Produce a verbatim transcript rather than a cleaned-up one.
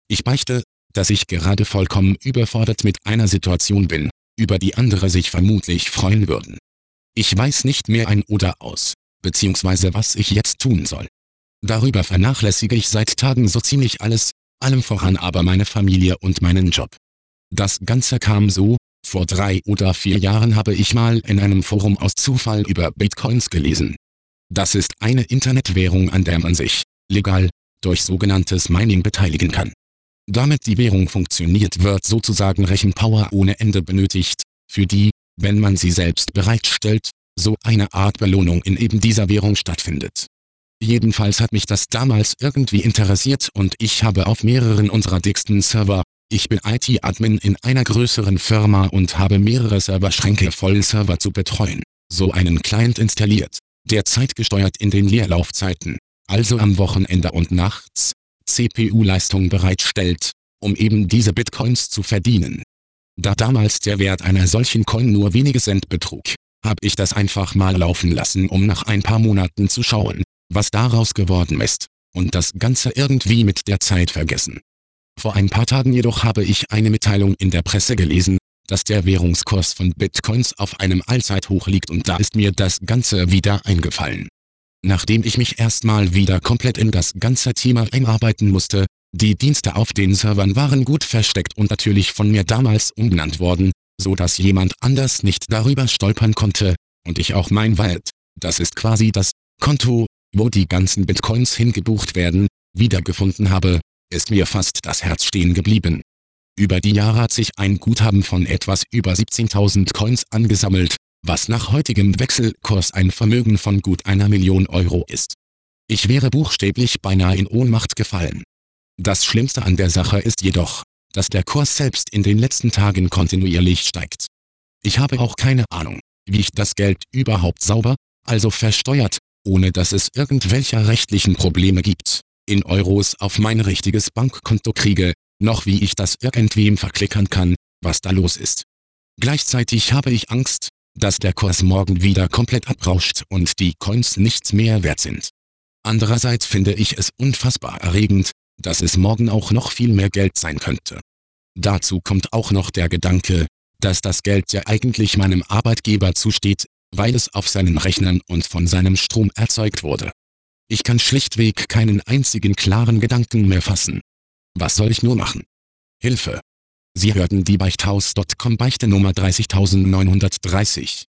Ich beichte, dass ich gerade vollkommen überfordert mit einer Situation bin, über die andere sich vermutlich freuen würden. Ich weiß nicht mehr ein oder aus, beziehungsweise was ich jetzt tun soll. Darüber vernachlässige ich seit Tagen so ziemlich alles, allem voran aber meine Familie und meinen Job. Das Ganze kam so: Vor drei oder vier Jahren habe ich mal in einem Forum aus Zufall über Bitcoins gelesen. Das ist eine Internetwährung, an der man sich, legal, durch sogenanntes Mining beteiligen kann. Damit die Währung funktioniert, wird sozusagen Rechenpower ohne Ende benötigt, für die, wenn man sie selbst bereitstellt, so eine Art Belohnung in eben dieser Währung stattfindet. Jedenfalls hat mich das damals irgendwie interessiert und ich habe auf mehreren unserer dicksten Server, ich bin I T-Admin in einer größeren Firma und habe mehrere Serverschränke voll Server zu betreuen, so einen Client installiert, der zeitgesteuert in den Leerlaufzeiten, also am Wochenende und nachts, C P U-Leistung bereitstellt, um eben diese Bitcoins zu verdienen. Da damals der Wert einer solchen Coin nur wenige Cent betrug, habe ich das einfach mal laufen lassen, um nach ein paar Monaten zu schauen, was daraus geworden ist, und das Ganze irgendwie mit der Zeit vergessen. Vor ein paar Tagen jedoch habe ich eine Mitteilung in der Presse gelesen, dass der Währungskurs von Bitcoins auf einem Allzeithoch liegt, und da ist mir das Ganze wieder eingefallen. Nachdem ich mich erstmal wieder komplett in das ganze Thema einarbeiten musste, die Dienste auf den Servern waren gut versteckt und natürlich von mir damals umbenannt worden, so dass jemand anders nicht darüber stolpern konnte, und ich auch mein Wallet, das ist quasi das Konto, wo die ganzen Bitcoins hingebucht werden, wiedergefunden habe, ist mir fast das Herz stehen geblieben. Über die Jahre hat sich ein Guthaben von etwas über siebzehntausend Coins angesammelt, was nach heutigem Wechselkurs ein Vermögen von gut einer Million Euro ist. Ich wäre buchstäblich beinahe in Ohnmacht gefallen. Das Schlimmste an der Sache ist jedoch, dass der Kurs selbst in den letzten Tagen kontinuierlich steigt. Ich habe auch keine Ahnung, wie ich das Geld überhaupt sauber, also versteuert, ohne dass es irgendwelche rechtlichen Probleme gibt, in Euros auf mein richtiges Bankkonto kriege, noch wie ich das irgendwem verklickern kann, was da los ist. Gleichzeitig habe ich Angst, dass der Kurs morgen wieder komplett abrauscht und die Coins nichts mehr wert sind. Andererseits finde ich es unfassbar erregend, dass es morgen auch noch viel mehr Geld sein könnte. Dazu kommt auch noch der Gedanke, dass das Geld ja eigentlich meinem Arbeitgeber zusteht, weil es auf seinen Rechnern und von seinem Strom erzeugt wurde. Ich kann schlichtweg keinen einzigen klaren Gedanken mehr fassen. Was soll ich nur machen? Hilfe! Sie hörten die Beichthaus Punkt com Beichte Nummer dreißigtausendneunhundertdreißig.